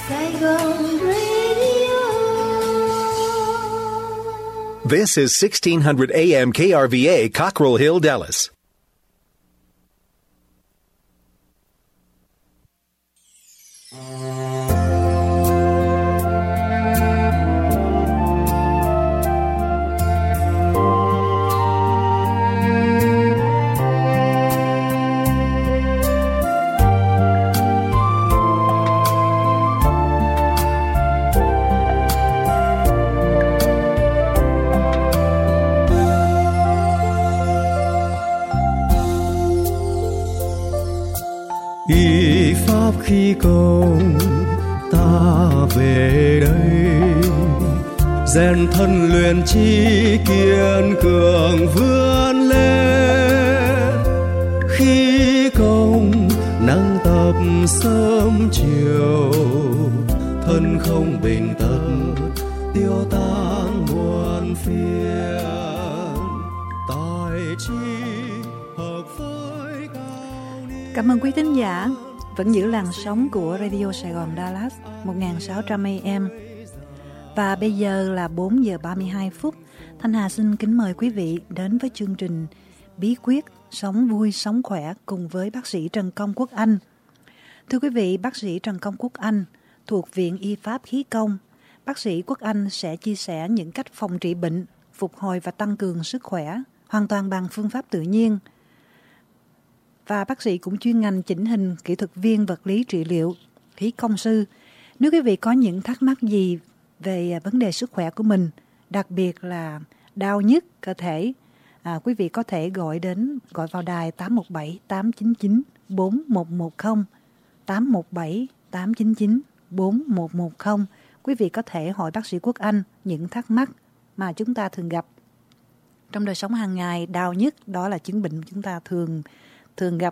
Saigon Radio. This is 1600 AM KRVA, Cockrell Hill, Dallas. Y pháp khi công ta về đây, rèn thân luyện chi kiên cường vươn lên. Khi công nắng tập sớm chiều, thân không bình tật tiêu tan muôn phiền. Tài chi hợp với cao niên. Cảm ơn quý thính giả vẫn giữ làn sóng của Radio Sài Gòn Dallas 1600 AM. Và bây giờ là 4 giờ 32 phút. Thanh Hà xin kính mời quý vị đến với chương trình Bí quyết sống vui sống khỏe cùng với bác sĩ Trần Công Quốc Anh. Thưa quý vị, bác sĩ Trần Công Quốc Anh thuộc Viện Y Pháp Khí Công. Bác sĩ Quốc Anh sẽ chia sẻ những cách phòng trị bệnh, phục hồi và tăng cường sức khỏe hoàn toàn bằng phương pháp tự nhiên. Và bác sĩ cũng chuyên ngành chỉnh hình, kỹ thuật viên vật lý trị liệu, khí công sư. Nếu quý vị có những thắc mắc gì về vấn đề sức khỏe của mình, đặc biệt là đau nhức cơ thể, quý vị có thể gọi vào đài 817 899 4110, 817 899 4110. Quý vị có thể hỏi bác sĩ Quốc Anh những thắc mắc mà chúng ta thường gặp trong đời sống hàng ngày. Đau nhức đó là chứng bệnh chúng ta thường gặp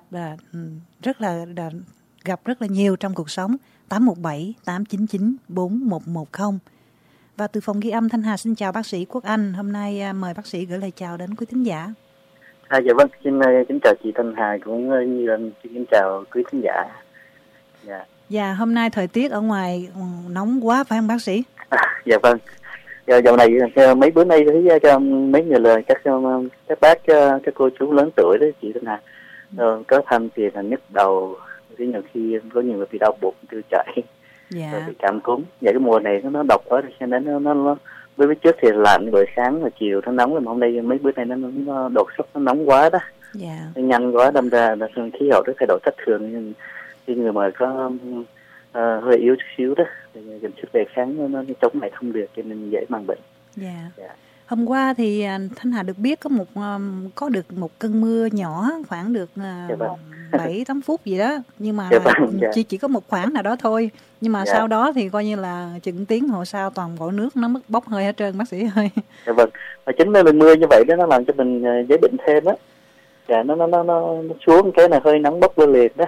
rất là nhiều trong cuộc sống. 817 899 4110. Và từ phòng ghi âm, Thanh Hà xin chào bác sĩ Quốc Anh. Hôm nay mời bác sĩ gửi lời chào đến quý thính giả. Dạ vâng, xin kính chào chị Thanh Hà cũng như là kính chào quý thính giả. Dạ, hôm nay thời tiết ở ngoài nóng quá phải không bác sĩ? Dạ vâng. Dạo này mấy bữa nay thấy mấy người là các bác, các cô chú lớn tuổi đó chị Thanh Hà, có thăm thì là nhức đầu, thì nhiều khi có nhiều người bị đau bụng, tiêu chảy, rồi bị cảm cúm. Vậy cái mùa này nó độc quá, cho nên nó với trước thì lạnh, buổi sáng và chiều nó nóng, mà hôm nay mấy bữa nay nó đột xuất, nó nóng quá đó, nó nhanh quá, đâm ra là khí hậu nó thay đổi thất thường. Nhưng khi người mà có hơi yếu chút xíu đó, thì sức đề kháng nó chống lại không được, cho nên dễ mang bệnh. Hôm qua thì Thanh Hà được biết có được một cơn mưa nhỏ, khoảng được 7-8 phút gì đó, nhưng mà chỉ có một khoảng nào đó thôi. Nhưng mà sau đó thì coi như là chừng tiếng hồ sau toàn bộ nước nó mất bốc hơi hết trơn bác sĩ ơi. Dạ vâng. Và chính vì mưa như vậy đó nó làm cho mình dễ bệnh thêm á. Dạ, nó xuống cái này hơi nắng bốc lên liền đó.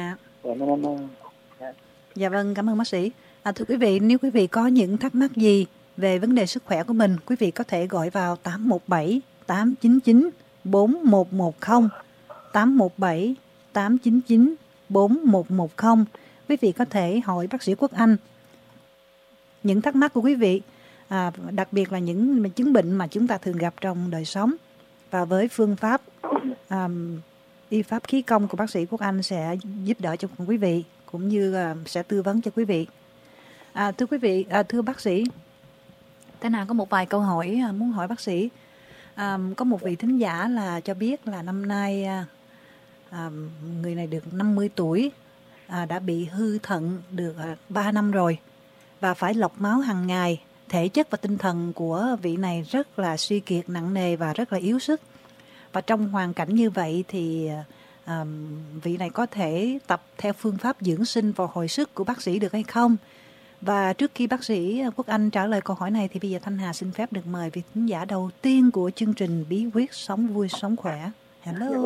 Dạ vâng, cảm ơn bác sĩ. Thưa quý vị, nếu quý vị có những thắc mắc gì về vấn đề sức khỏe của mình, quý vị có thể gọi vào 817 899 4110, 817 899 4110. Quý vị có thể hỏi bác sĩ Quốc Anh những thắc mắc của quý vị, đặc biệt là những chứng bệnh mà chúng ta thường gặp trong đời sống. Và với phương pháp y pháp khí công của bác sĩ Quốc Anh sẽ giúp đỡ cho quý vị, cũng như sẽ tư vấn cho quý vị. Thưa quý vị, thưa bác sĩ, thế nào có một vài câu hỏi muốn hỏi bác sĩ. Có một vị thính giả là cho biết là năm nay người này được 50 tuổi, đã bị hư thận được 3 năm rồi và phải lọc máu hàng ngày. Thể chất và tinh thần của vị này rất là suy kiệt nặng nề và rất là yếu sức. Và trong hoàn cảnh như vậy thì vị này có thể tập theo phương pháp dưỡng sinh và hồi sức của bác sĩ được hay không? Và trước khi bác sĩ Quốc Anh trả lời câu hỏi này thì bây giờ Thanh Hà xin phép được mời vị khán giả đầu tiên của chương trình Bí quyết sống vui sống khỏe. Hello.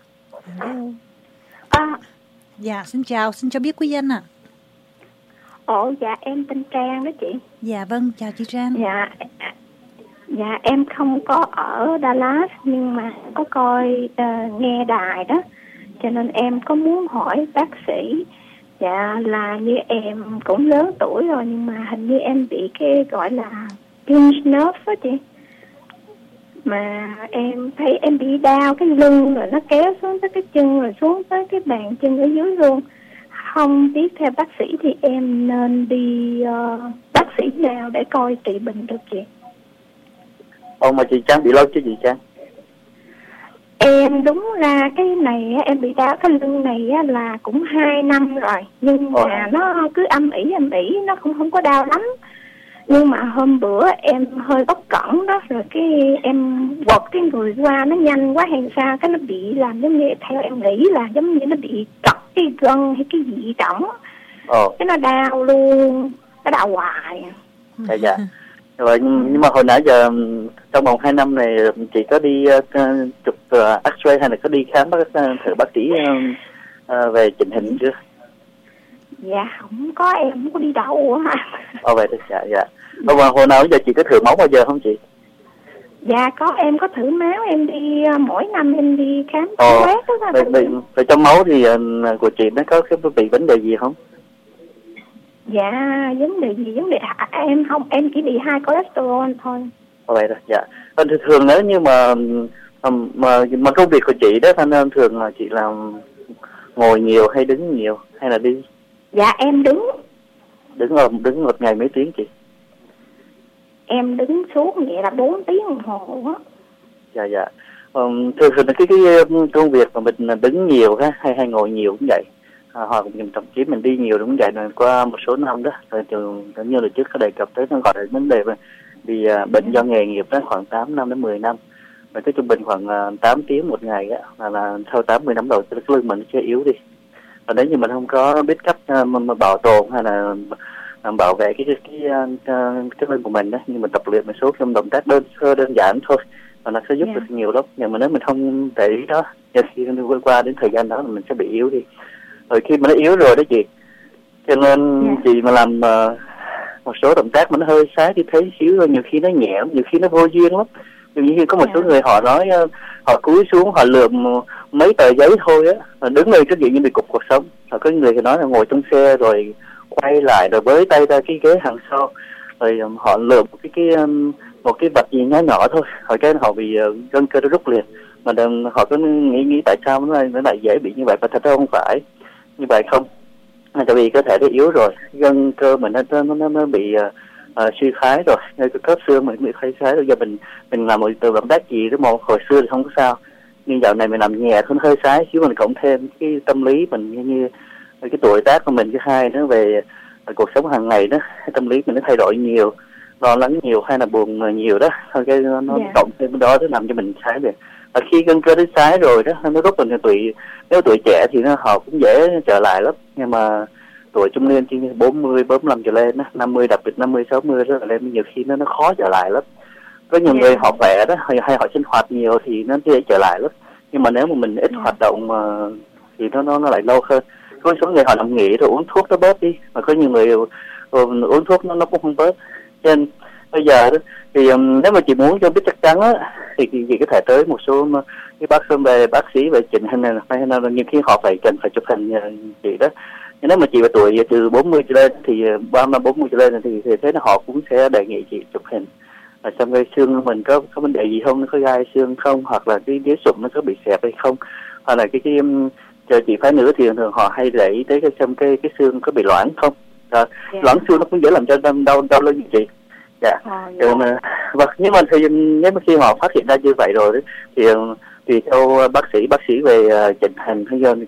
Dạ, xin chào, xin cho biết quý danh ạ. Dạ em tên Trang đó chị. Dạ vâng, chào chị Trang. Dạ em không có ở Dallas nhưng mà có coi nghe đài đó, cho nên em có muốn hỏi bác sĩ Dạ là như em cũng lớn tuổi rồi, nhưng mà hình như em bị cái gọi là pinch nerve đó chị. Mà em thấy em bị đau cái lưng, rồi nó kéo xuống tới cái chân, rồi xuống tới cái bàn chân ở dưới luôn. Không biết theo bác sĩ thì em nên đi bác sĩ nào để coi trị bệnh được chị? Mà chị Trang bị lâu chứ chị Trang? Em đúng ra cái này em bị đau cái lưng này là cũng 2 năm rồi, nhưng mà nó cứ âm ỉ nó không có đau lắm. Nhưng mà hôm bữa em hơi bất cẩn đó, rồi cái em quật cái người qua nó nhanh quá hay sao, cái nó bị làm giống như, theo em nghĩ là giống như nó bị trật cái gân hay cái gì trỏng, cái nó đau luôn, nó đau hoài. Dạ. Rồi, nhưng mà hồi nãy giờ trong vòng 2 năm này chị có đi chụp X-ray hay là có đi khám thử bác sĩ về chỉnh hình chưa? Dạ không có, em không có đi đâu á. Vậy thì dạ. Mà hồi nào giờ chị có thử máu bao giờ không chị? Dạ có, em có thử máu, em đi mỗi năm em đi khám quét đó. Vậy trong máu thì của chị nó có cái bị vấn đề gì không? Dạ vấn đề em không, em chỉ bị high cholesterol thôi. Vậy rồi, dạ. Thường nếu như mà công việc của chị đó, nên thường là chị làm ngồi nhiều hay đứng nhiều hay là đi? Dạ em đứng một ngày mấy tiếng chị? Em đứng suốt vậy là 4 tiếng đồng hồ á. Dạ. Thường cái công việc mà mình đứng nhiều hay ngồi nhiều cũng vậy, hoặc thậm chí mình đi nhiều cũng vậy. Qua một số năm đó, như là trước có đề cập tới, nó gọi là vấn đề vì bệnh do nghề nghiệp đó, khoảng 8 năm đến 10 năm. Và cái trung bình khoảng 8 tiếng một ngày đó, là sau 80 năm đầu cái lưng mình chưa yếu đi. Và nếu như mình không có biết cách mà bảo tồn hay là bảo vệ cái lưng của mình đó, nhưng mình tập luyện một số động tác đơn giản thôi, và nó sẽ giúp được nhiều lắm. Nhưng mà nếu mình không để ý đó, khi qua đến thời gian đó là mình sẽ bị yếu đi. Rồi khi mà nó yếu rồi đó chị, cho nên chị mà làm một số động tác mà nó hơi sai thì thấy xíu rồi, nhiều khi nó nhẹ, nhiều khi nó vô duyên lắm. Như khi có một số người họ nói họ cúi xuống họ lượm mấy tờ giấy thôi á, đứng lên cái gì như bị cục cuộc sống. Rồi có người thì nói là ngồi trong xe rồi quay lại rồi bới tay ra cái ghế hàng sau, rồi họ lượm một cái vật gì nhỏ thôi, rồi cái họ bị gân cơ nó rút liền. Mà họ có nghĩ tại sao nó lại dễ bị như vậy, và thật ra không phải như vậy không. Tại vì cơ thể nó yếu rồi, gân cơ mình nó bị suy thoái rồi, cái khớp xương mình bị suy thoái rồi. Giờ mình làm một động tác gì đó mà hồi xưa thì không có sao, nhưng dạo này mình làm nhẹ thôi, hơi sái xíu, mình cộng thêm cái tâm lý mình như cái tuổi tác của mình, cái hai nữa về cuộc sống hàng ngày đó, cái tâm lý mình nó thay đổi nhiều, lo lắng nhiều hay là buồn nhiều đó, thôi cái nó cộng thêm đó nó làm cho mình sái được. Và khi gân cơ nó sái rồi đó, nó rút mình nếu tuổi trẻ thì họ cũng dễ trở lại lắm, nhưng mà tuổi trung niên chỉ 40, 45 trở lên đó, 50, đặc biệt 50, 60 trở lên, nhiều khi nó khó trở lại lắm. Có nhiều người họ khỏe đó, hay họ sinh hoạt nhiều thì nó dễ trở lại lắm. Nhưng mà nếu mà mình ít hoạt động thì nó lại lâu hơn. Có số người họ nằm nghỉ rồi uống thuốc nó bớt đi, mà có nhiều người uống thuốc nó cũng không bớt. Cho nên bây giờ đó, thì nếu mà chị muốn cho biết chắc chắn á, thì chị có thể tới một số cái bác sĩ về chỉnh hình này, hay là nhiều khi họ cần phải chụp hình chị đó. Nhưng nếu mà chị về tuổi từ 40 trở lên thì 30-40 trở lên thì thế là họ cũng sẽ đề nghị chị chụp hình. Và xem cái xương của mình có vấn đề gì không, nó có gai xương không, hoặc là cái đế sụn nó có bị xẹp hay không, hoặc là chờ chị phái nữ thì thường họ hay để ý tới xem cái xương có bị loãng không. Loãng xương nó cũng dễ làm cho đau lưng như chị. Nhưng mà nếu mà khi họ phát hiện ra như vậy rồi thì tùy theo bác sĩ về chỉnh hình hay là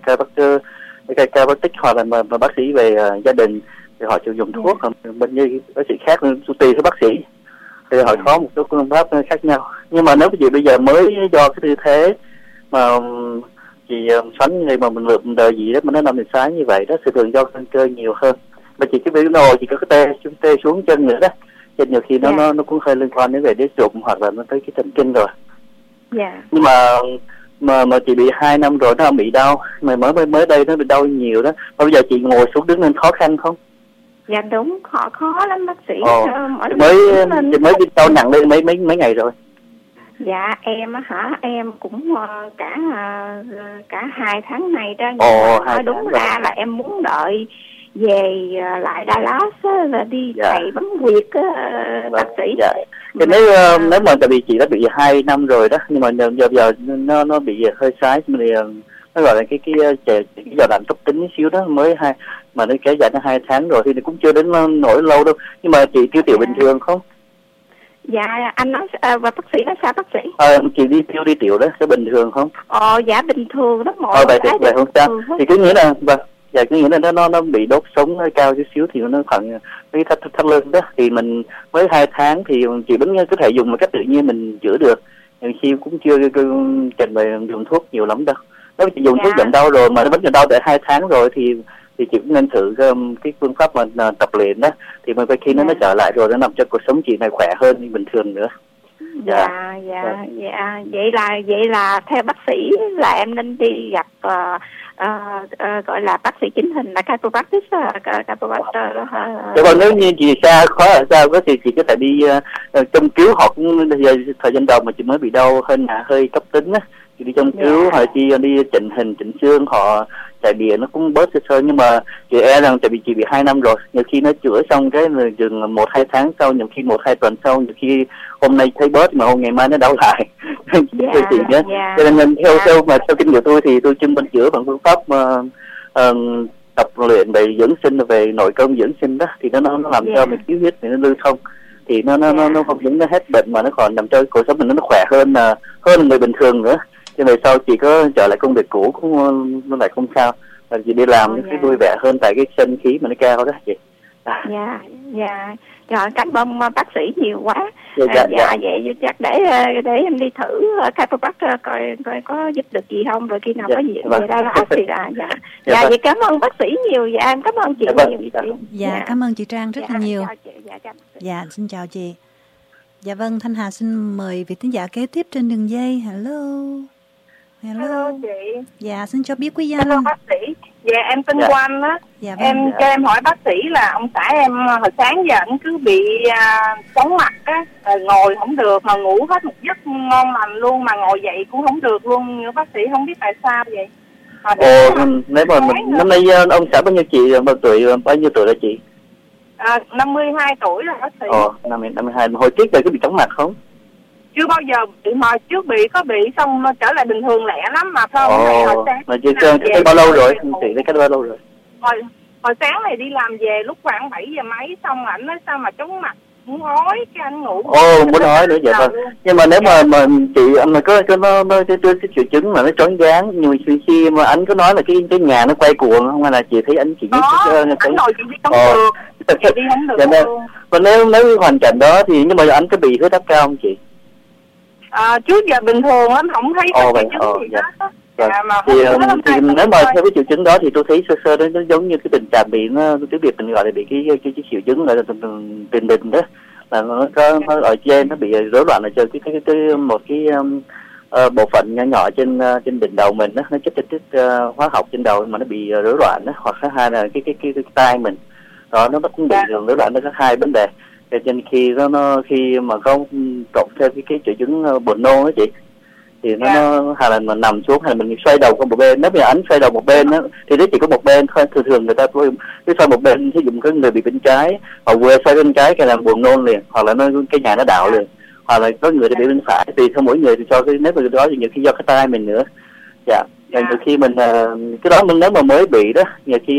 ca bác tích, hoặc là bác sĩ về gia đình thì họ sử dụng thuốc, bên như bác sĩ khác tùy theo bác sĩ thì họ có một số phương pháp khác nhau. Nhưng mà nếu chị bây giờ mới do cái tư thế mà chị xoắn người mà mình lượm đời gì đó mà nó nằm sai như vậy đó, thì thường do cân cơ nhiều hơn. Mà chị cái bị nồi chị có cái tê xuống chân nữa đó, cho nhiều khi nó cũng hơi liên quan đến về đế sụn hoặc là nó tới cái thần kinh rồi. Nhưng mà chị bị 2 năm rồi nó bị đau, mà mới đây nó bị đau nhiều đó. Bây giờ chị ngồi xuống đứng lên khó khăn không? Dạ đúng, khó lắm bác sĩ. Chị mới bị đau nặng lên mấy ngày rồi. Dạ em á hả, em cũng cả 2 tháng nay đó. Nói đúng ra là em muốn đợi về lại Dallas là đi thầy bấm huyệt bác sĩ. Dạ. Thì nếu mà tại vì chị đã bị 2 năm rồi đó, nhưng mà giờ nó bị hơi sái, thì nó gọi là cái giai đoạn cấp tính xíu đó, mới mà nó kéo dài đến 2 tháng rồi thì cũng chưa đến nổi lâu đâu. Nhưng mà chị tiêu tiểu bình thường không? Dạ anh nói và bác sĩ nói sao bác sĩ? Chị đi tiểu đó có bình thường không? Dạ bình thường đó, mọi vậy không sao. Thì cứ nghĩa là cứ nghĩa là nó bị đốt sống hơi cao chút xíu, thì nó khoảng cái thắt lưng đó, thì mình mới 2 tháng thì chị vẫn có thể dùng một cách tự nhiên mình chữa được. Nhưng khi cũng chưa cần phải dùng thuốc nhiều lắm đâu. Nếu chị dùng thuốc giảm đau rồi mà nó vẫn còn đau tới 2 tháng rồi thì chị cũng nên thử cái phương pháp mà tập luyện đó, thì mà khi nó trở lại rồi nó làm cho cuộc sống chị này khỏe hơn như bình thường nữa. Dạ. Vậy là theo bác sĩ là em nên đi gặp gọi là bác sĩ chỉnh hình là chiropractic. Còn nếu như chị khó ở sao có thì chị có thể đi châm cứu, hoặc thời gian đầu mà chị mới bị đau hơi cấp tính á, chị đi châm cứu hoặc chị đi chỉnh hình chỉnh xương, họ chạy bìa nó cũng bớt sơ. Nhưng mà chị rằng tại vì chị bị 2 năm rồi, nhiều khi nó chữa xong cái chừng 1-2 tháng sau, nhiều khi 1-2 tuần sau, nhiều khi hôm nay thấy bớt mà hôm ngày mai nó đau lại. Chị nhé. Cho nên theo kinh nghiệm tôi thì tôi chuyên bên chữa bằng phương pháp tập luyện về dưỡng sinh, về nội công dưỡng sinh đó, thì nó làm cho mình khí huyết mình nó lưu thông, thì nó không những nó hết bệnh mà nó còn làm cho cuộc sống mình nó khỏe hơn người bình thường nữa. Cho nên sau chị có trở lại công việc cũ cũng nó lại không sao, chị đi làm cái vui vẻ hơn tại cái sinh khí mà nó cao đó chị. Rồi cảm ơn bác sĩ nhiều quá. Vậy chắc để em đi thử chiropractor coi có giúp được gì không, rồi khi nào có gì về đây thì vậy cảm ơn bác sĩ nhiều. Dạ em cảm ơn chị nhiều. Cảm ơn chị Trang rất là nhiều. Xin chào chị. Dạ vâng, Thanh Hà xin mời vị thính giả kế tiếp trên đường dây. Hello chị. Dạ xin cho biết quý danh. Hello bác sĩ. Dạ em tên Quanh á. Dạ, Cho em hỏi bác sĩ là ông xã em hồi sáng giờ anh cứ bị chóng mặt á, ngồi không được mà ngủ hết một giấc ngon lành luôn, mà ngồi dậy cũng không được luôn. Nhưng bác sĩ không biết tại sao vậy. Nếu mà năm nay ông xã bao nhiêu chị, bao nhiêu tuổi là chị? 52 tuổi là bác sĩ. 52. Hồi trước giờ có bị chóng mặt không? Chưa bao giờ bị, mà trước có bị xong trở lại bình thường lẹ lắm mà thôi. Mà chưa cái bao lâu rồi? Chị thấy cái bao lâu rồi? Hồi sáng này đi làm về lúc khoảng 7 giờ mấy, xong ảnh nói sao mà chóng mặt muốn ói, cái anh ngủ. Muốn ói nữa vậy vâng. Nhưng mà nếu mà chị mà có nó cái triệu chứng mà nó choáng váng, nhưng mà khi mà anh có nói là cái nhà nó quay cuồng không, hay là chị thấy anh chỉ biết anh ngồi chị đi không được, chị đi không được luôn. Còn nếu hoàn cảnh đó thì, nhưng mà anh có bị huyết áp cao không chị? Trước giờ bình thường lắm, không thấy có triệu chứng gì đó. Thì nếu mà theo cái triệu chứng đó thì tôi thấy sơ nó giống như cái tình trạng bị cái việc mình gọi là bị cái triệu chứng gọi là tiền đình đó, là nó ở trên nó bị rối loạn ở trên cái một cái bộ phận nhỏ nhỏ trên đỉnh đầu mình đó, nó chất hóa học trên đầu mà nó bị rối loạn đó, hoặc thứ hai là cái tai mình đó, nó cũng bị rối loạn. Nó có 2 vấn đề. Cho nên khi mà có cộng theo cái triệu chứng buồn nôn đó chị, thì nó hay là mình nằm xuống, hay là mình xoay đầu qua một bên. Nếu mà anh xoay đầu một bên đó, thì nó chỉ có một bên thôi. Thường người ta cứ xoay một bên, ví dụ có người bị bên trái, họ vừa xoay bên trái cái là buồn nôn liền, hoặc là cái nhà nó đảo liền, hoặc là có người bị bên phải. Tùy theo mỗi người thì cho cái, nếu mà đó thì nhiều khi do cái tai mình nữa. Nhiều khi mình cái đó mình nếu mà mới bị đó, nhiều khi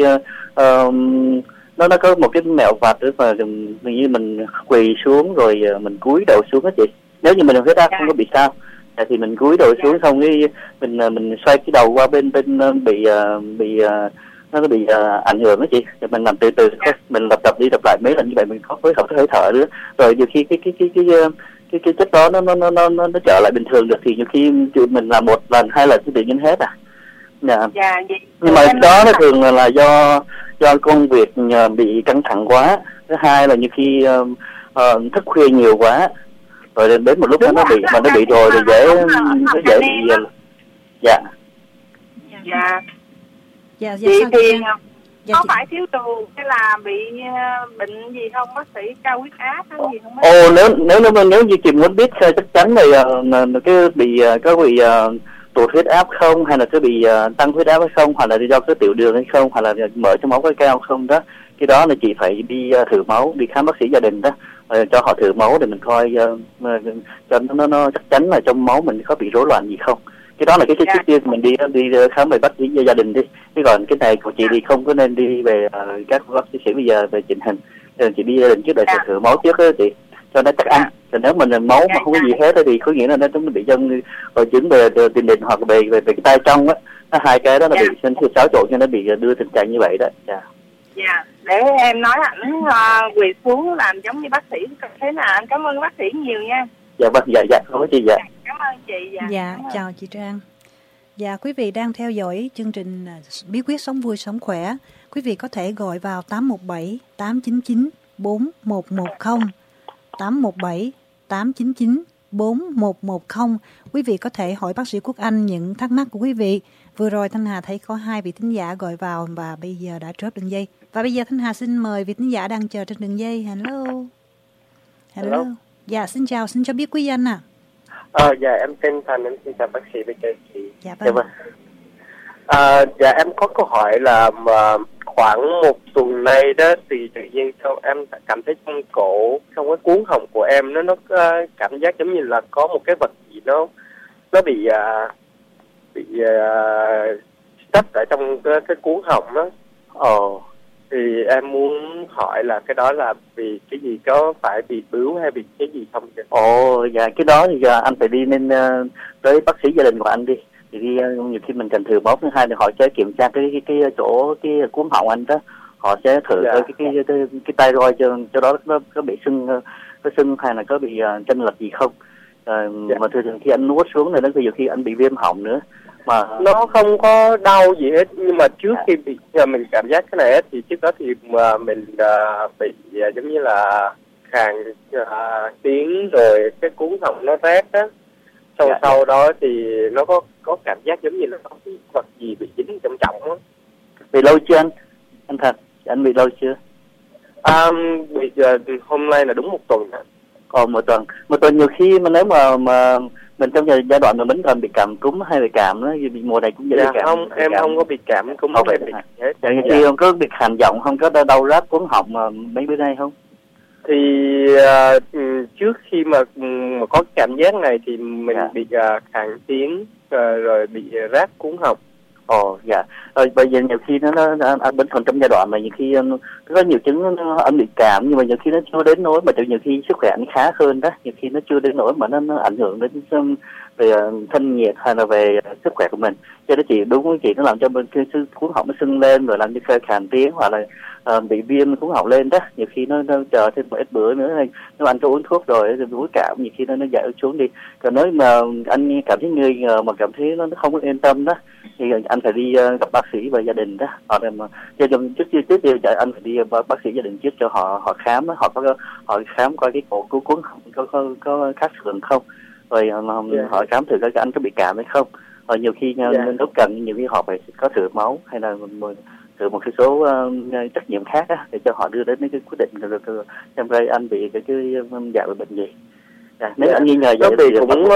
nó có một cái mẹo vặt nữa, mà như mình quỳ xuống rồi mình cúi đầu xuống đó chị. Nếu như mình huyết áp không có bị sao thì mình cúi đầu xuống, xong cái mình xoay cái đầu qua bên nó bị ảnh hưởng đó chị. Thì mình làm từ từ, mình tập đi tập lại mấy lần như vậy, mình có phối hợp hơi thở nữa, rồi nhiều khi cái chất đó nó trở lại bình thường được, thì nhiều khi mình làm 1 lần 2 lần thì tự nhiên hết nhưng mà đó nó thường là do công việc bị căng thẳng quá. Thứ hai là nhiều khi thức khuya nhiều quá, rồi đến một lúc nó bị rồi thì dễ bị chị thì Dạ, có chị... phải thiếu đường hay là bị bệnh gì không bác sĩ, cao huyết áp hay gì không? Ồ, nếu như chị muốn biết chắc chắn là cái bị có bị tụt huyết áp không, hay là có bị tăng huyết áp hay không, hoặc là do cái tiểu đường hay không, hoặc là mỡ trong máu có cao không đó, cái đó là chị phải đi thử máu, đi khám bác sĩ gia đình đó, cho họ thử máu để mình coi cho nó chắc chắn là trong máu mình có bị rối loạn gì không. Cái đó là cái trước tiên mình đi khám về bác sĩ gia đình đi. Chứ còn cái này của chị thì không có nên đi về các bác sĩ bây giờ về chỉnh hình. Chị đi gia đình trước để thử máu trước đó chị, cho nó chắc ăn. Còn nếu mình máu mà không có gì hết thì có nghĩa là nó bị dân hội chứng về tiền đình hoặc về cái tay trong á, hai cái đó là bị sinh xáo trộn cho nó bị đưa tình trạng như vậy đó. Dạ, để em nói ảnh quỳ xuống làm giống như bác sĩ thế nào. Anh cảm ơn bác sĩ nhiều nha. Dạ vâng, dạ, không có gì dạ. Cảm ơn chị. Dạ, chào chị Trang. Dạ, quý vị đang theo dõi chương trình Bí quyết sống vui sống khỏe. Quý vị có thể gọi vào 817 899 4110, 817 899 4110. Quý vị có thể hỏi bác sĩ Quốc Anh những thắc mắc của quý vị. Vừa rồi Thanh Hà thấy có 2 vị thính giả gọi vào và bây giờ đã chốt đường dây. Và bây giờ Thanh Hà xin mời vị thính giả đang chờ trên đường dây. Hello. Dạ, xin chào, xin cho biết quý danh ạ. Dạ, em tên Thành, em xin chào bác sĩ với chị. Dạ vâng. Dạ, em có câu hỏi là khoảng một tuần nay đó thì tự nhiên sao em cảm thấy trong cổ, trong cái cuống họng của em nó cảm giác giống như là có một cái vật gì nó bị stuck ở trong cái cuống họng đó. Thì em muốn hỏi là cái đó là vì cái gì, có phải bị bướu hay bị cái gì không? Dạ, cái đó thì anh phải đi nên tới bác sĩ gia đình của anh đi. Thì đi nhiều khi mình cần thử máu, thứ hai thì họ sẽ kiểm tra cái chỗ cái cuống họng anh đó, họ sẽ thử cái thyroid cho đó nó có bị sưng hay là có bị chênh lệch gì không. Mà thường khi anh nuốt xuống này nó nhiều khi anh bị viêm họng nữa. Mà nó không có đau gì hết, nhưng mà trước khi bị mình cảm giác cái này thì trước đó thì mình bị giống như là khàn tiếng, rồi cái cuống họng nó rát á. Sau đó thì nó có cảm giác giống như là có cái vật gì bị dính trọng á. Bị lâu chưa anh Thành? Anh bị lâu chưa? Bây giờ hôm nay là đúng 1 tuần đó. Một tuần nhiều khi mà nếu mà mình trong giai đoạn mà mình còn bị cảm cúm hay bị cảm đó, vì mùa này cũng dễ bị cảm. Không, em không có bị cảm cúm, không bị hết. Nhiều khi không có bị khàn giọng, không có đau rát cuống họng mà mấy bữa nay không? Thì trước khi mà có cảm giác này thì mình bị khàn tiếng rồi bị rát cuống họng. Dạ. Bây giờ nhiều khi anh vẫn còn trong giai đoạn mà nhiều khi có nhiều chứng anh bị cảm, nhưng mà nhiều khi nó chưa đến nỗi mà nhiều khi sức khỏe anh khá hơn đó, nhiều khi nó chưa đến nỗi mà nó ảnh hưởng đến về thân nhiệt hay là về sức khỏe của mình. Cho nên chị đúng với chị, nó làm cho bên cái cuống họng nó sưng lên rồi làm cho khàn tiếng hoặc là bị viêm cuống họng lên đó. Nhiều khi nó chờ thêm một ít bữa nữa, nếu anh có uống thuốc rồi thì uống cảm nhiều khi nó giải xuống đi. Còn nếu mà anh cảm thấy nghi ngờ mà cảm thấy nó không có yên tâm đó thì anh phải đi gặp bác sĩ và gia đình đó. Hoặc là mà trước tiên anh phải đi bác sĩ gia đình trước cho họ khám, họ khám coi cái cổ cuống họng có khác thường không, rồi họ khám thử coi anh có bị cảm hay không. Rồi nhiều khi nếu cần nhiều khi họ phải có thử máu hay là thử một cái số trách nhiệm khác á, để cho họ đưa đến cái quyết định xem coi anh bị cái dạng bệnh gì. Nếu anh nghi ngờ vậy thì cũng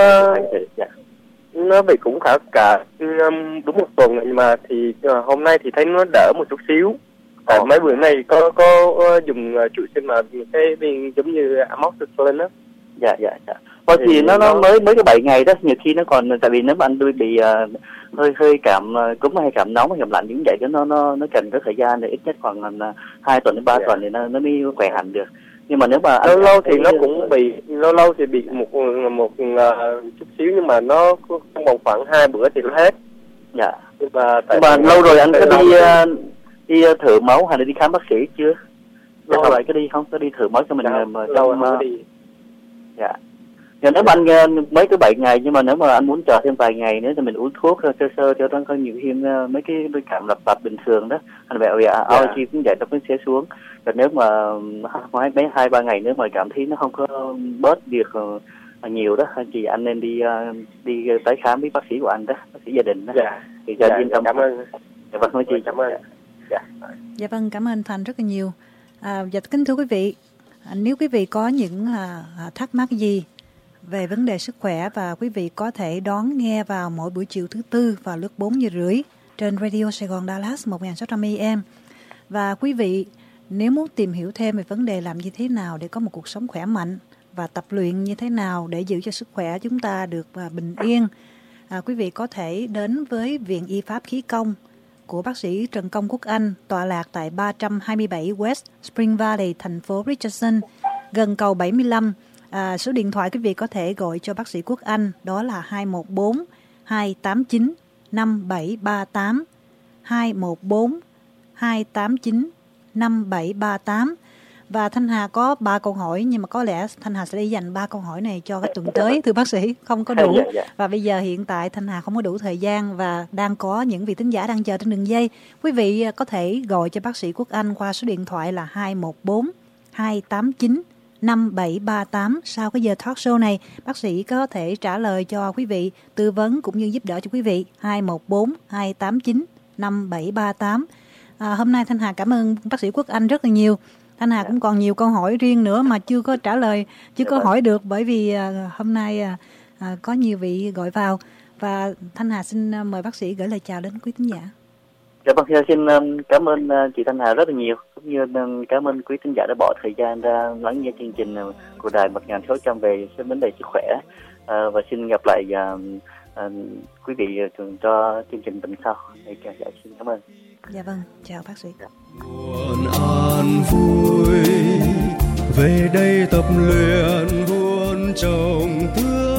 nó bị cũng cả đúng 1 tuần, nhưng mà thì hôm nay thì thấy nó đỡ một chút xíu. Tại mấy bữa nay có dùng trụ sinh mà cái viên giống như amoxicillin á. Dạ. Thì nó mới cái 7 ngày đó, nhiều khi nó còn, tại vì nếu mà anh bị hơi cảm cúm hay cảm nóng hay cảm lạnh những vậy nó cần cái thời gian, để ít nhất khoảng 2 tuần đến 3 tuần thì nó mới khỏe hẳn được. Nhưng mà nếu mà lâu thì nó cũng bị lâu thì bị một chút xíu, nhưng mà nó trong vòng khoảng 2 bữa thì nó hết. Dạ. Nhưng mà lâu rồi anh có đi thử máu hay là đi khám bác sĩ chưa? Lâu rồi có đi không? Có đi thử máu cho mình lâu rồi đi. Dạ. Nếu mà anh mấy cái 7 ngày, nhưng mà nếu mà anh muốn chờ thêm vài ngày nữa thì mình uống thuốc sơ cho nó có nhiều khi mấy cái cảm lặt vặt bình thường đó, anh về allergy cũng vậy, nó cũng sẽ xuống. Còn nếu mà mấy 2-3 ngày nữa mà cảm thấy nó không có bớt việc nhiều đó thì anh nên đi tái khám với bác sĩ của anh đó, bác sĩ gia đình đó. Thì cho yên tâm. Cảm ơn. Vâng, nói chị. Cảm ơn. Dạ vâng, cảm ơn Thành rất là nhiều. Dạ kính thưa quý vị, nếu quý vị có những thắc mắc gì về vấn đề sức khỏe và quý vị có thể đón nghe vào mỗi buổi chiều thứ Tư vào lúc 4 giờ rưỡi trên Radio Sài Gòn Dallas 1600 AM. Và quý vị nếu muốn tìm hiểu thêm về vấn đề làm như thế nào để có một cuộc sống khỏe mạnh và tập luyện như thế nào để giữ cho sức khỏe chúng ta được bình yên, quý vị có thể đến với Viện Y Pháp Khí Công của bác sĩ Trần Công Quốc Anh, tọa lạc tại 327 West Spring Valley, thành phố Richardson, gần cầu 75. Số điện thoại quý vị có thể gọi cho bác sĩ Quốc Anh đó là 214-289-5738, 214-289-5738. Và Thanh Hà có 3 câu hỏi, nhưng mà có lẽ Thanh Hà sẽ đi dành 3 câu hỏi này cho cái tuần tới, thưa bác sĩ, không có đủ. Và bây giờ hiện tại Thanh Hà không có đủ thời gian và đang có những vị thính giả đang chờ trên đường dây. Quý vị có thể gọi cho bác sĩ Quốc Anh qua số điện thoại là 214-289-5738. Sau cái giờ talk show này, bác sĩ có thể trả lời cho quý vị, tư vấn cũng như giúp đỡ cho quý vị. 214-289-5738. Hôm nay Thanh Hà cảm ơn bác sĩ Quốc Anh rất là nhiều. Thanh Hà cũng còn nhiều câu hỏi riêng nữa mà chưa có trả lời, chưa có hỏi được, bởi vì hôm nay có nhiều vị gọi vào. Và Thanh Hà xin mời bác sĩ gửi lời chào đến quý thính giả. Dạ vâng, xin cảm ơn chị Thanh Hà rất là nhiều, cũng như cảm ơn quý thính giả đã bỏ thời gian ra lắng nghe chương trình của đài 1600 về vấn đề sức khỏe. Và xin gặp lại quý vị cho chương trình tuần sau. Xin cảm ơn. Dạ vâng, chào bác sĩ. Buồn an vui về đây tập luyện vuông trồng tưới.